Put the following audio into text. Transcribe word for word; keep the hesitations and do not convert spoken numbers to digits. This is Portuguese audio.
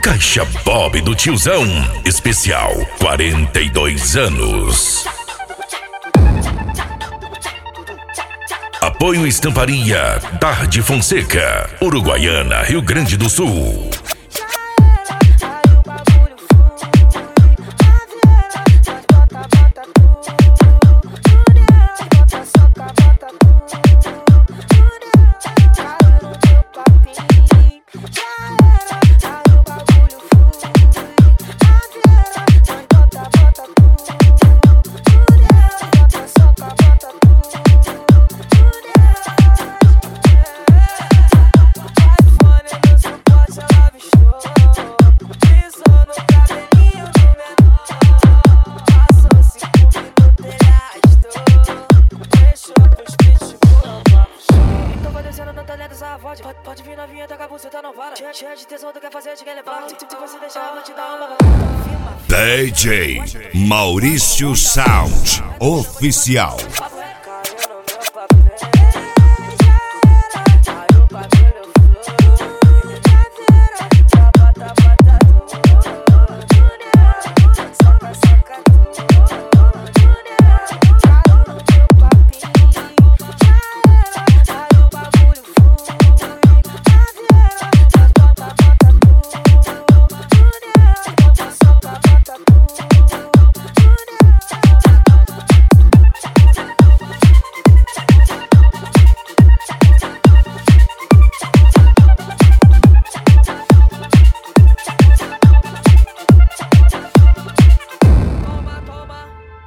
Caixa Bob do Tiozão, especial quarenta e dois anos. Apoio Estamparia Tarde Fonseca, Uruguaiana, Rio Grande do Sul. Pode, pode vir novinha, toca a buceta, não para. Cheia, cheia de tesão, tu quer fazer, te quer levar. Se, se você deixar, eu vou te dar uma. D J Maurício Sound Oficial.